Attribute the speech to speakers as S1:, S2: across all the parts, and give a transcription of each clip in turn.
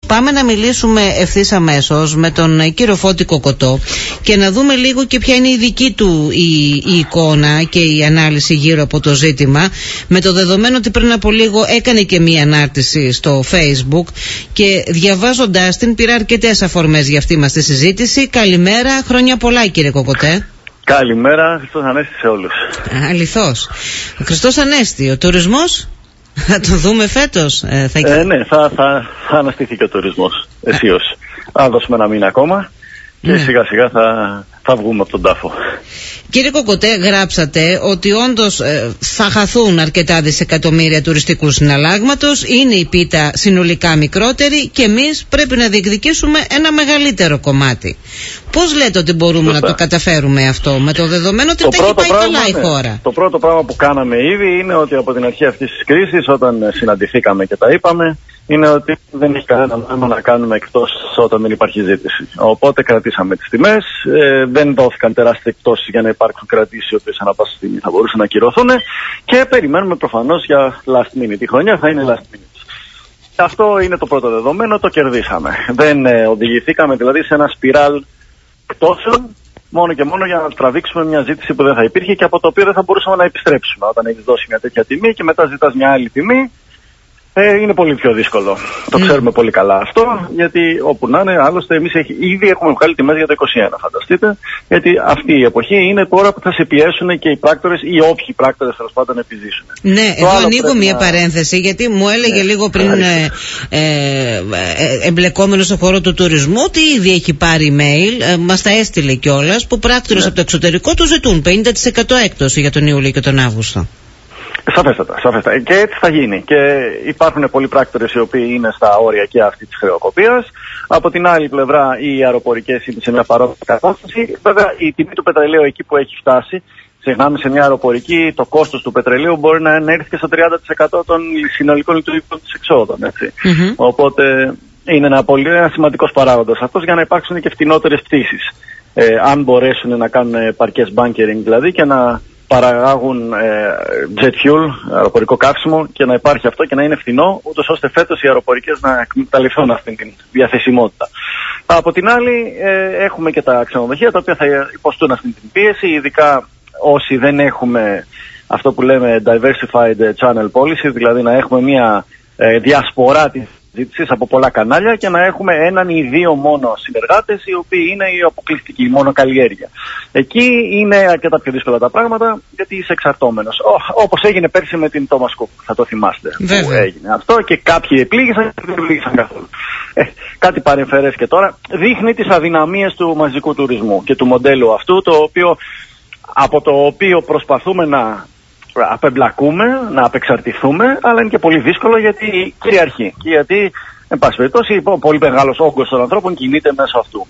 S1: πάμε να μιλήσουμε ευθύς αμέσως με τον κύριο Φώτη Κοκοτό και να δούμε λίγο και ποια είναι η δική του η εικόνα και η ανάλυση γύρω από το ζήτημα, με το δεδομένο ότι πριν από λίγο έκανε και μία ανάρτηση στο Facebook και διαβάζοντάς την πήρα αρκετές αφορμές για αυτή μας τη συζήτηση. Καλημέρα, χρόνια πολλά κύριε Κοκοτέ.
S2: Καλημέρα, Χριστός Ανέστη σε όλους.
S1: Αληθώς. Χριστός Ανέστη, ο τουρισμός θα το δούμε φέτος?
S2: Ναι, θα αναστηθεί και ο τουρισμός αισίως. Θα δώσουμε ένα μήνα ακόμα και σιγά σιγά θα βγούμε από τον τάφο.
S1: Κύριε Κοκοτέ, γράψατε ότι όντως θα χαθούν αρκετά δισεκατομμύρια τουριστικού συναλλάγματος, είναι η πίτα συνολικά μικρότερη και εμείς πρέπει να διεκδικήσουμε ένα μεγαλύτερο κομμάτι. Πώς λέτε ότι μπορούμε να το καταφέρουμε αυτό, με το δεδομένο ότι τα έχει πάει καλά η χώρα?
S2: Το πρώτο πράγμα που κάναμε ήδη είναι ότι από την αρχή αυτής της κρίσης, όταν συναντηθήκαμε και τα είπαμε, είναι ότι δεν έχει κανένα νόημα να κάνουμε εκτός όταν δεν υπάρχει ζήτηση. Οπότε κρατήσαμε τις τιμές, δεν δόθηκαν τεράστιες εκτόσεις για να υπάρξουν κρατήσεις οι οποίες ανά πάσα στιγμή θα μπορούσαν να ακυρωθούν και περιμένουμε προφανώς για last minute. Η χρονιά θα είναι last minute. Αυτό είναι το πρώτο δεδομένο, το κερδίσαμε. Δεν οδηγηθήκαμε δηλαδή σε ένα σπιράλ εκτόσεων μόνο και μόνο για να τραβήξουμε μια ζήτηση που δεν θα υπήρχε και από το οποίο δεν θα μπορούσαμε να επιστρέψουμε. Όταν έχεις δώσει μια τέτοια τιμή και μετά ζητάς μια άλλη τιμή, είναι πολύ πιο δύσκολο. Το ξέρουμε πολύ καλά αυτό, γιατί όπου να είναι, άλλωστε εμείς ήδη έχουμε βγάλει τιμές για το 2021, φανταστείτε, γιατί αυτή η εποχή είναι τώρα που θα σε πιέσουν και οι πράκτορες ή όποιοι πράκτορες τέλος πάντων επιζήσουν.
S1: Ναι, εδώ ανοίγω μια παρένθεση, γιατί μου έλεγε λίγο πριν εμπλεκόμενο στον χώρο του τουρισμού ότι ήδη έχει πάρει email, μας τα έστειλε κιόλας, που πράκτορες από το εξωτερικό του ζητούν 50% έκπτωση για τον Ιούλιο και τον Αύγουστο.
S2: Σαφέστατα. Και έτσι θα γίνει. Και υπάρχουν πολλοί πράκτορες οι οποίοι είναι στα όρια και αυτή της χρεοκοπίας. Από την άλλη πλευρά, οι αεροπορικές είναι σε μια παρόμοια κατάσταση. Βέβαια, η τιμή του πετρελαίου εκεί που έχει φτάσει, ξεχνάμε, σε μια αεροπορική το κόστος του πετρελαίου μπορεί να έρθει και στο 30% των συνολικών λειτουργικών της εξόδων. Οπότε είναι ένα σημαντικός παράγοντας αυτός για να υπάρξουν και φτηνότερες πτήσεις. Αν μπορέσουν να κάνουν παρκές bunkering δηλαδή και να παραγάγουν jet fuel, αεροπορικό καύσιμο, και να υπάρχει αυτό και να είναι φθηνό, ούτως ώστε φέτος οι αεροπορικές να εκμεταλλευτούν αυτή την διαθεσιμότητα. Από την άλλη, έχουμε και τα ξενοδοχεία τα οποία θα υποστούν αυτή την πίεση, ειδικά όσοι δεν έχουμε αυτό που λέμε diversified channel policy, δηλαδή να έχουμε μια διασπορά της ζήτησης από πολλά κανάλια και να έχουμε έναν ή δύο μόνο συνεργάτες οι οποίοι είναι η αποκλειστική, η μόνο καλλιέργεια. Εκεί είναι αρκετά πιο δύσκολα τα πράγματα, γιατί είσαι εξαρτώμενος. Όπως έγινε πέρσι με την Thomas Cook, θα το θυμάστε. Που έγινε αυτό και κάποιοι επλήγησαν και δεν επλήγησαν καθόλου. Κάτι παρεμφερές και τώρα δείχνει τις αδυναμίες του μαζικού τουρισμού και του μοντέλου αυτού, από το οποίο προσπαθούμε να απεμπλακούμε, να απεξαρτηθούμε, αλλά είναι και πολύ δύσκολο γιατί κυριαρχεί. Και γιατί, εν πάση περιπτώσει, πολύ μεγάλος όγκος των ανθρώπων κινείται μέσω αυτού.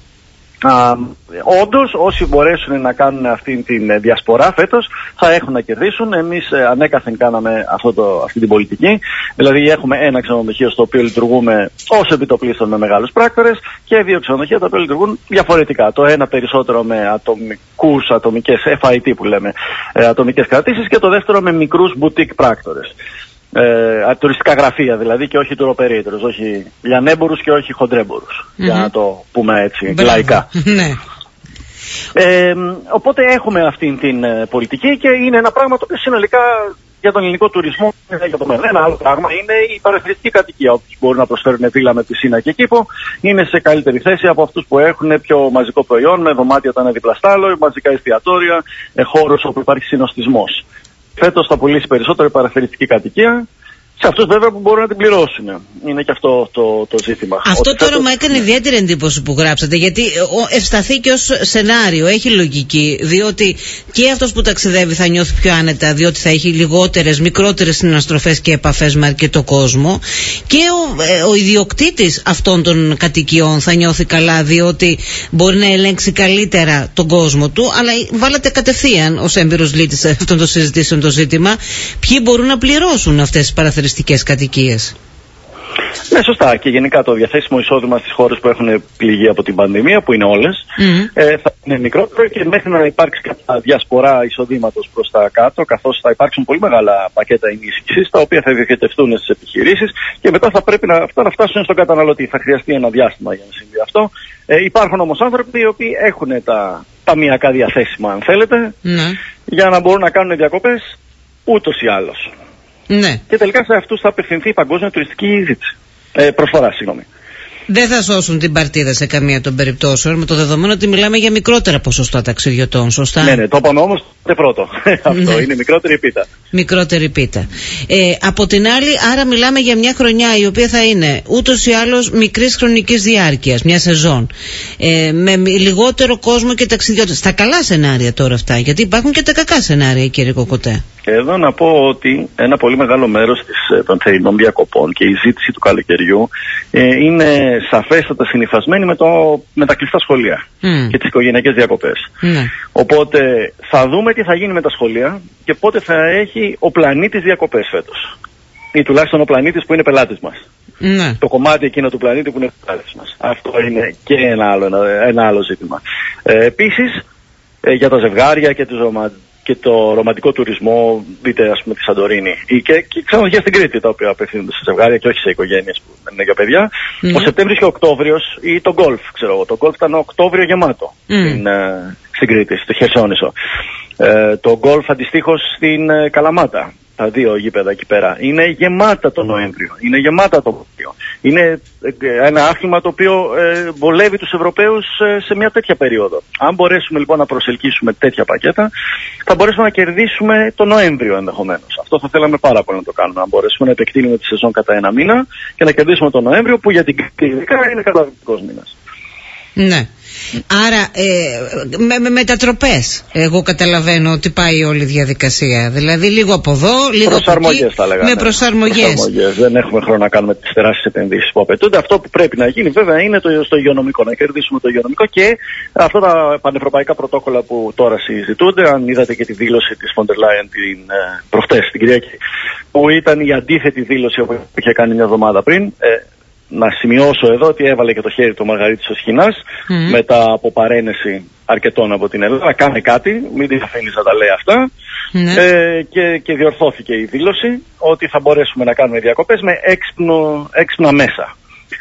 S2: Όντως, όσοι μπορέσουν να κάνουν αυτή την διασπορά φέτος θα έχουν να κερδίσουν. Εμείς ανέκαθεν κάναμε αυτή την πολιτική. Δηλαδή, έχουμε ένα ξενοδοχείο στο οποίο λειτουργούμε ως επιτοπλίστων με μεγάλους πράκτορες και δύο ξενοδοχεία τα οποία λειτουργούν διαφορετικά. Το ένα περισσότερο με ατομικές FIT που λέμε, ατομικές κρατήσεις, και το δεύτερο με μικρούς boutique πράκτορες. Τουριστικά γραφεία δηλαδή, και όχι tour operators, όχι λιανέμπορους και όχι χοντρέμπορους, για να το πούμε έτσι λαϊκά. Οπότε έχουμε αυτή την πολιτική και είναι ένα πράγμα το οποίο συνολικά για τον ελληνικό τουρισμό για το μέλλον. Ένα άλλο πράγμα είναι η παραθυριστική κατοικία. Όποιοι μπορούν να προσφέρουν βίλα με πισίνα και κήπο είναι σε καλύτερη θέση από αυτούς που έχουν πιο μαζικό προϊόν, με δωμάτια τα ένα διπλαστά άλλο, μαζικά εστιατόρια, χώρους όπου υπάρχει συνοστισμός. Φέτος θα πουλήσει περισσότερο η παραθυριστική κατοικία, σε αυτούς βέβαια που μπορούν να την πληρώσουν. Είναι και αυτό το ζήτημα.
S1: Αυτό τώρα μου έκανε ιδιαίτερη εντύπωση που γράψατε, γιατί ευσταθεί ως σενάριο, έχει λογική, διότι και αυτός που ταξιδεύει θα νιώθει πιο άνετα, διότι θα έχει μικρότερες συναστροφές και επαφές με αρκετό κόσμο, και ο ιδιοκτήτης αυτών των κατοικιών θα νιώθει καλά, διότι μπορεί να ελέγξει καλύτερα τον κόσμο του. Αλλά βάλατε κατευθείαν ως έμπειρος λύτης αυτών των συζητήσεων το ζήτημα, ποιοι μπορούν να πληρώσουν αυτές τις παραθυριστικές κατοικίες.
S2: Ναι, σωστά. Και γενικά το διαθέσιμο εισόδημα στις χώρες που έχουν πληγεί από την πανδημία, που είναι όλες, θα είναι μικρότερο και μέχρι να υπάρξει κάποια διασπορά εισοδήματος προς τα κάτω, καθώς θα υπάρξουν πολύ μεγάλα πακέτα ενίσχυσης, τα οποία θα διοχετευτούν στις επιχειρήσεις και μετά θα πρέπει αυτά να φτάσουν στον καταναλωτή. Θα χρειαστεί ένα διάστημα για να συμβεί αυτό. Υπάρχουν όμως άνθρωποι οι οποίοι έχουν τα ταμιακά διαθέσιμα, αν θέλετε, για να μπορούν να κάνουν διακοπές ούτως ή άλλως.
S1: Ναι.
S2: Και τελικά σε αυτούς θα απευθυνθεί η παγκόσμια τουριστική προσφορά, συγγνώμη.
S1: Δεν θα σώσουν την παρτίδα σε καμία των περιπτώσεων, με το δεδομένο ότι μιλάμε για μικρότερα ποσοστά ταξιδιωτών, σωστά?
S2: Ναι, το είπαμε όμως πρώτο. Αυτό είναι μικρότερη πίτα.
S1: Μικρότερη πίτα. Από την άλλη, άρα μιλάμε για μια χρονιά η οποία θα είναι ούτως ή άλλως μικρής χρονικής διάρκειας, μια σεζόν. Με λιγότερο κόσμο και ταξιδιώτες. Στα καλά σενάρια τώρα αυτά, γιατί υπάρχουν και τα κακά σενάρια, κύριε Κοκοτέ.
S2: Εδώ να πω ότι ένα πολύ μεγάλο μέρος των θερινών διακοπών και η ζήτηση του καλοκαιριού είναι σαφέστατα συνυφασμένη με τα κλειστά σχολεία και τις οικογενειακές διακοπές. Οπότε θα δούμε τι θα γίνει με τα σχολεία και πότε θα έχει ο πλανήτης διακοπές φέτος. Ή τουλάχιστον ο πλανήτης που είναι πελάτης μας. Το κομμάτι εκείνο του πλανήτη που είναι πελάτης μας. Αυτό είναι και ένα άλλο ζήτημα. Επίσης, για τα ζευγάρια και το ρομαντικό τουρισμό, δείτε ας πούμε τη Σαντορίνη και ξενοδοχεία στην Κρήτη, τα οποία απευθύνονται σε ζευγάρια και όχι σε οικογένειες που δεν είναι για παιδιά. Ο Σεπτέμβριος και ο Οκτώβριος, ή το γκολφ, ξέρω εγώ. Το γκολφ ήταν Οκτώβριο γεμάτο στην Κρήτη, στη Χερσόνησο. Το γκολφ αντιστοίχως στην Καλαμάτα. Τα δύο γήπεδα εκεί πέρα είναι γεμάτα το Νοέμβριο, είναι γεμάτα το Μάρτιο. Είναι ένα άθλημα το οποίο βολεύει τους Ευρωπαίους σε μια τέτοια περίοδο. Αν μπορέσουμε λοιπόν να προσελκύσουμε τέτοια πακέτα, θα μπορέσουμε να κερδίσουμε το Νοέμβριο ενδεχομένως. Αυτό θα θέλαμε πάρα πολύ να το κάνουμε. Αν μπορέσουμε να επεκτείνουμε τη σεζόν κατά ένα μήνα και να κερδίσουμε το Νοέμβριο, που για την Κρήτη είναι καταπληκτικός μήνας.
S1: Ναι. Άρα με μετατροπές εγώ καταλαβαίνω ότι πάει όλη η διαδικασία. Δηλαδή λίγο από εδώ, λίγο
S2: προσαρμογές,
S1: από εκεί,
S2: θα λέγαμε.
S1: με προσαρμογές.
S2: Δεν έχουμε χρόνο να κάνουμε τις τεράστιες επενδύσεις που απαιτούνται. Αυτό που πρέπει να γίνει βέβαια είναι στο υγειονομικό, να κερδίσουμε το υγειονομικό και αυτά τα πανευρωπαϊκά πρωτόκολλα που τώρα συζητούνται. Αν είδατε και τη δήλωση της Φοντερ Λάιεν προχτές την Κυριακή, που ήταν η αντίθετη δήλωση που είχε κάνει μια εβδομάδα πριν. Να σημειώσω εδώ ότι έβαλε και το χέρι του Μαργαρίτης ο Σχοινάς μετά από παρένεση αρκετών από την Ελλάδα. Κάνε κάτι, μην την αφήνεις να τα λέει αυτά. Και διορθώθηκε η δήλωση ότι θα μπορέσουμε να κάνουμε διακοπές με έξυπνα μέσα.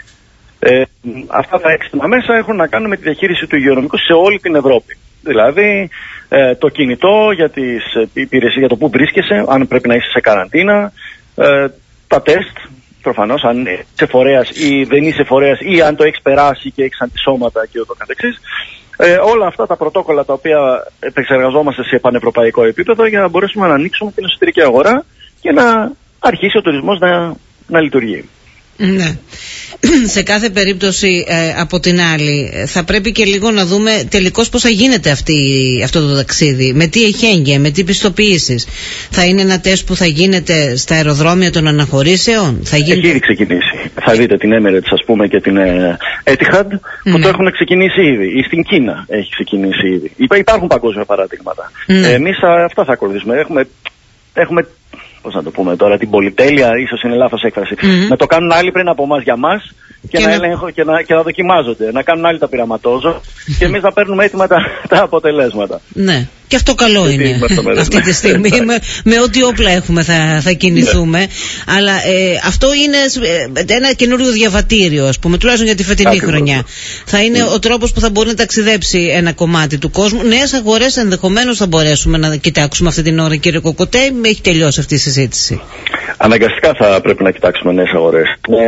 S2: Αυτά τα έξυπνα μέσα έχουν να κάνουν με τη διαχείριση του υγειονομικού σε όλη την Ευρώπη. Δηλαδή το κινητό για τις υπηρεσίες, για το που βρίσκεσαι, αν πρέπει να είσαι σε καραντίνα, τα τεστ. Προφανώς, αν είσαι φορέας ή δεν είσαι φορέας ή αν το έχεις περάσει και έχεις αντισώματα και ούτω καθεξής. Όλα αυτά τα πρωτόκολλα τα οποία επεξεργαζόμαστε σε πανευρωπαϊκό επίπεδο για να μπορέσουμε να ανοίξουμε την εσωτερική αγορά και να αρχίσει ο τουρισμός να λειτουργεί.
S1: Ναι. Σε κάθε περίπτωση από την άλλη θα πρέπει και λίγο να δούμε τελικώς πώς θα γίνεται αυτό το ταξίδι, με τι εχέγγυα, με τι πιστοποιήσεις. Θα είναι ένα τεστ που θα γίνεται στα αεροδρόμια των αναχωρήσεων? Έχει
S2: ήδη ξεκινήσει. Θα δείτε την Emirates ας πούμε και την Etihad που το έχουν ξεκινήσει ήδη. Ή στην Κίνα έχει ξεκινήσει ήδη. Υπάρχουν παγκόσμια παραδείγματα. Εμείς αυτά θα ακολουθήσουμε. Έχουμε πώς να το πούμε τώρα, την πολυτέλεια, ίσως είναι λάθος έκφραση. Να το κάνουν άλλοι πριν από εμάς για μας και να δοκιμάζονται. Να κάνουν άλλοι τα πειραματόζω και εμείς να παίρνουμε έτοιμα τα αποτελέσματα.
S1: Ναι. Και αυτό καλό είναι αυτή τη στιγμή. Με ό,τι όπλα έχουμε θα κινηθούμε. Αλλά αυτό είναι ένα καινούριο διαβατήριο, ας πούμε, τουλάχιστον για τη φετινή χρονιά. Θα είναι ο τρόπος που θα μπορεί να ταξιδέψει ένα κομμάτι του κόσμου. Νέες αγορές ενδεχομένως θα μπορέσουμε να κοιτάξουμε αυτή την ώρα, κύριε Κοκοτέ. Έχει τελειώσει αυτή η συζήτηση?
S2: Αναγκαστικά θα πρέπει να κοιτάξουμε νέες αγορές.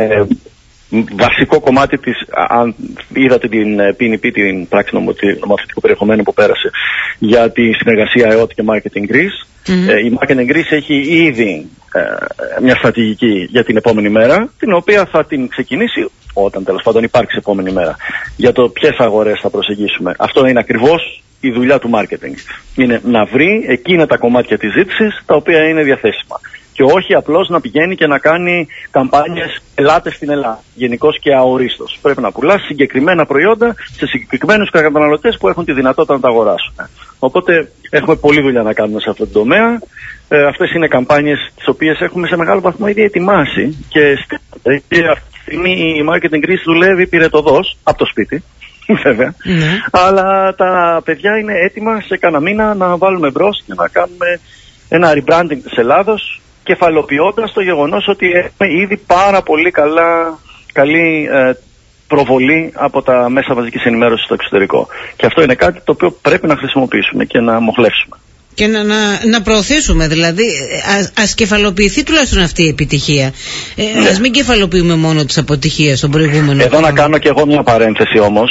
S2: Βασικό κομμάτι της, αν είδατε την PNP, την πράξη νομοθετικού περιεχομένου που πέρασε για τη συνεργασία ΕΟΤ και Marketing Greece, η Marketing Greece έχει ήδη μια στρατηγική για την επόμενη μέρα, την οποία θα την ξεκινήσει όταν τέλος πάντων υπάρξει επόμενη μέρα, για το ποιες αγορές θα προσεγγίσουμε. Αυτό είναι ακριβώς η δουλειά του marketing. Είναι να βρει εκείνα τα κομμάτια της ζήτησης τα οποία είναι διαθέσιμα. Και όχι απλώς να πηγαίνει και να κάνει καμπάνιες ελάτε στην Ελλάδα, γενικώς και αορίστως. Πρέπει να πουλάς συγκεκριμένα προϊόντα σε συγκεκριμένους καταναλωτές που έχουν τη δυνατότητα να τα αγοράσουν. Οπότε έχουμε πολλή δουλειά να κάνουμε σε αυτό το τομέα. Αυτές είναι καμπάνιες τις οποίες έχουμε σε μεγάλο βαθμό ήδη ετοιμάσει και αυτή τη στιγμή η marketing κρίση δουλεύει πυρετοδός από το σπίτι. Βέβαια. Αλλά τα παιδιά είναι έτοιμα σε κανένα μήνα να βάλουμε μπρος και να κάνουμε ένα rebranding της Ελλάδος, κεφαλοποιώντας το γεγονός ότι έχουμε ήδη πάρα πολύ καλή προβολή από τα μέσα μαζικής ενημέρωσης στο εξωτερικό. Και αυτό είναι κάτι το οποίο πρέπει να χρησιμοποιήσουμε και να μοχλεύσουμε.
S1: Και να προωθήσουμε, δηλαδή ας κεφαλοποιηθεί τουλάχιστον αυτή η επιτυχία. Ας μην κεφαλοποιούμε μόνο τις αποτυχίες των προηγούμενων.
S2: Εδώ να κάνω και εγώ μια παρένθεση όμως.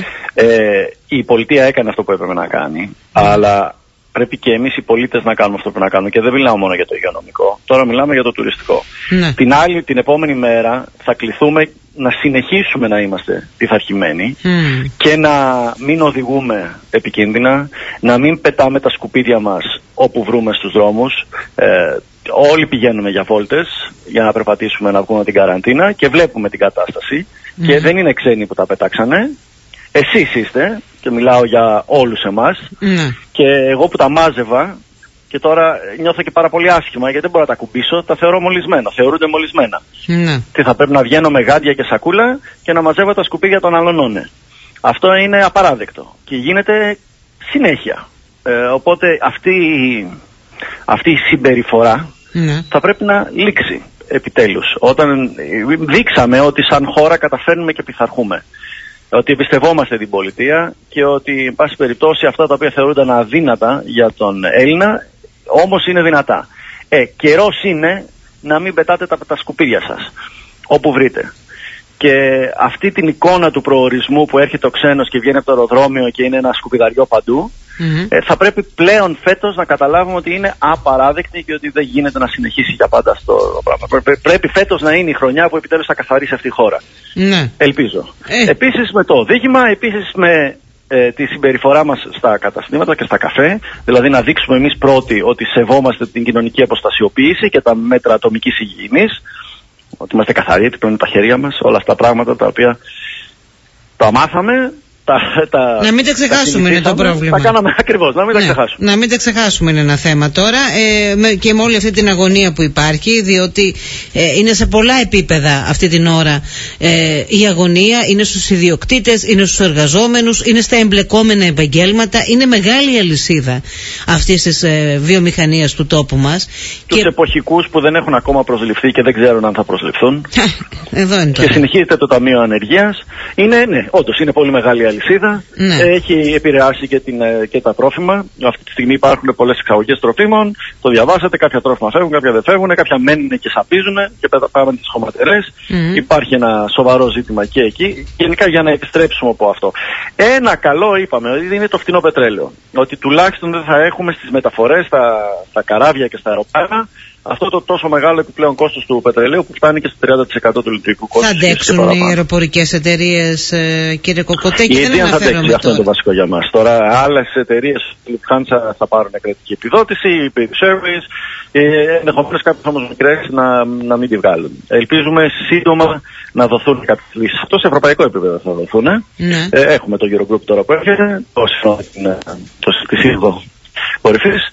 S2: Η πολιτεία έκανε αυτό που έπρεπε να κάνει, αλλά πρέπει και εμείς οι πολίτες να κάνουμε αυτό που πρέπει να κάνουμε. Και δεν μιλάω μόνο για το υγειονομικό, τώρα μιλάμε για το τουριστικό. Την επόμενη μέρα θα κληθούμε να συνεχίσουμε να είμαστε πειθαρχημένοι και να μην οδηγούμε επικίνδυνα, να μην πετάμε τα σκουπίδια μας όπου βρούμε στους δρόμους. Όλοι πηγαίνουμε για βόλτες για να περπατήσουμε, να βγούμε την καραντίνα και βλέπουμε την κατάσταση και δεν είναι ξένοι που τα πετάξανε. Εσείς είστε, και μιλάω για όλους εμάς, και εγώ που τα μάζευα και τώρα νιώθω και πάρα πολύ άσχημα γιατί δεν μπορώ να τα κουμπίσω, τα θεωρώ μολυσμένα, θεωρούνται μολυσμένα. Τι θα πρέπει να βγαίνω με γάντια και σακούλα και να μαζεύω τα σκουπίδια των αλωνών. Αυτό είναι απαράδεκτο και γίνεται συνέχεια. Οπότε αυτή η συμπεριφορά θα πρέπει να λήξει επιτέλους. Όταν δείξαμε ότι σαν χώρα καταφέρνουμε και πειθαρχούμε, ότι εμπιστευόμαστε την πολιτεία και ότι, εν πάση περιπτώσει, αυτά τα οποία θεωρούνταν αδύνατα για τον Έλληνα, όμως είναι δυνατά. Καιρός είναι να μην πετάτε τα σκουπίδια σας, όπου βρείτε. Και αυτή την εικόνα του προορισμού που έρχεται ο ξένος και βγαίνει από το αεροδρόμιο και είναι ένα σκουπιδαριό παντού, θα πρέπει πλέον φέτος να καταλάβουμε ότι είναι απαράδεκτη και ότι δεν γίνεται να συνεχίσει για πάντα αυτό το πράγμα. Πρέπει φέτος να είναι η χρονιά που επιτέλους θα καθαρίσει αυτή η χώρα. Ελπίζω. Επίσης με το οδήγημα, επίσης με τη συμπεριφορά μας στα καταστήματα και στα καφέ, δηλαδή να δείξουμε εμείς πρώτοι ότι σεβόμαστε την κοινωνική αποστασιοποίηση και τα μέτρα ατομικής υγιεινής, ότι είμαστε καθαροί, ότι παίρνουμε τα χέρια μας, όλα αυτά τα πράγματα τα οποία τα μάθαμε.
S1: Να μην τα ξεχάσουμε είναι το πρόβλημα.
S2: Τα κάναμε ακριβώς, να μην τα ξεχάσουμε.
S1: Να μην τα ξεχάσουμε είναι ένα θέμα τώρα, και με όλη αυτή την αγωνία που υπάρχει, διότι είναι σε πολλά επίπεδα αυτή την ώρα η αγωνία, είναι στους ιδιοκτήτες, είναι στους εργαζόμενους, είναι στα εμπλεκόμενα επαγγέλματα, είναι μεγάλη αλυσίδα αυτής της βιομηχανίας του τόπου μας.
S2: Τους εποχικούς που δεν έχουν ακόμα προσληφθεί και δεν ξέρουν αν θα προσληφθούν.
S1: Εδώ είναι τώρα.
S2: Και συνεχίζεται το Ταμείο Ανεργίας. Όντως είναι πολύ μεγάλη αλυσίδα. Έχει επηρεάσει και τα τρόφιμα. Αυτή τη στιγμή υπάρχουν πολλές εξαγωγές τροφίμων. Το διαβάσατε, κάποια τρόφιμα φεύγουν, κάποια δεν φεύγουν, κάποια μένουν και σαπίζουν και πάμε τις χωματερές. Υπάρχει ένα σοβαρό ζήτημα και εκεί. Γενικά για να επιστρέψουμε από αυτό. Ένα καλό είπαμε ότι είναι το φθηνό πετρέλαιο. Ότι τουλάχιστον δεν θα έχουμε στις μεταφορές, στα καράβια και στα αεροπλάνα αυτό το τόσο μεγάλο επιπλέον κόστος του πετρελαίου που φτάνει και στο 30% του λιτρικού κόστους.
S1: Θα αντέξουν οι αεροπορικές εταιρείες, κύριε Κοκοτέ, και δεν αναφέρομαι τώρα.
S2: Αυτό είναι το βασικό για μας. Τώρα άλλες εταιρείες, η Lufthansa θα πάρουν κρατική επιδότηση, η British Airways, ενδεχομένως κάποιες όμως μικρές να μην τη βγάλουν. Ελπίζουμε σύντομα να δοθούν κάποιες λύσεις. Αυτό σε ευρωπαϊκό επίπεδο θα δοθούν. Έχουμε το Eurogroup τώρα που έρχεται, τη σύνοδο κορυφής.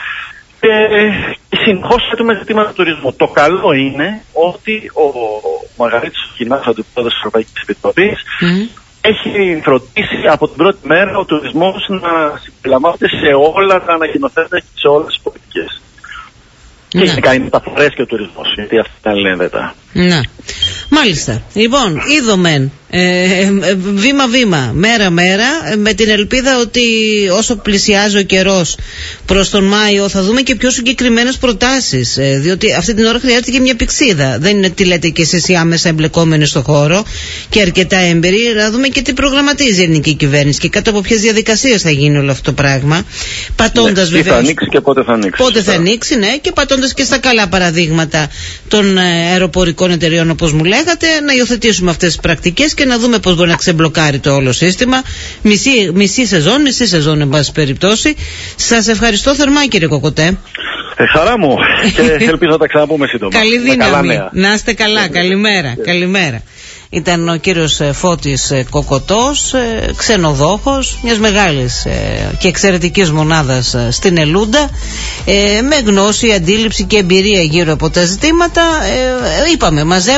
S2: Και συνεχώς θέτουμε ζητήματα του τουρισμού. Το καλό είναι ότι ο Μαργαρίτης Χινάς, ο αντιπρόεδρος της Ευρωπαϊκής Επιτροπής, έχει φροντίσει από την πρώτη μέρα ο τουρισμός να συμπεριλαμβάνεται σε όλα τα ανακοινωθέντα και σε όλες τις πολιτικές. Και γενικά είναι μεταφορές και ο τουρισμός, γιατί αυτά είναι αλληλένδετα.
S1: Μάλιστα. Λοιπόν, είδομεν βήμα-βήμα, μέρα-μέρα, με την ελπίδα ότι όσο πλησιάζει ο καιρός προς τον Μάιο θα δούμε και πιο συγκεκριμένες προτάσεις, διότι αυτή την ώρα χρειάζεται και μια πηξίδα. Δεν είναι τι λέτε και εσείς οι άμεσα εμπλεκόμενοι στο χώρο και αρκετά έμπειροι, να δούμε και τι προγραμματίζει η ελληνική κυβέρνηση και κάτω από ποιες διαδικασίες θα γίνει όλο αυτό το πράγμα. Πατώντας
S2: βεβαίως. Τι θα ανοίξει και πότε θα ανοίξει.
S1: Πότε θα ανοίξει, και πατώντας και στα καλά παραδείγματα των αεροπορικών εταιριών, όπως μου λέγατε, να υιοθετήσουμε αυτές τις πρακτικές και να δούμε πώς μπορεί να ξεμπλοκάρει το όλο σύστημα. Μισή σεζόν, εν πάση περιπτώσει. Σας ευχαριστώ θερμά, κύριε Κοκοτέ.
S2: Χαρά μου και ελπίζω να τα ξαναπούμε σύντομα.
S1: Καλή δύναμη. Να είστε καλά. Καλημέρα. Ήταν ο κύριος Φώτης Κοκοτός, ξενοδόχος μιας μεγάλης και εξαιρετικής μονάδας στην Ελούντα, με γνώση, αντίληψη και εμπειρία γύρω από τα ζητήματα. Είπαμε, μαζεύουμε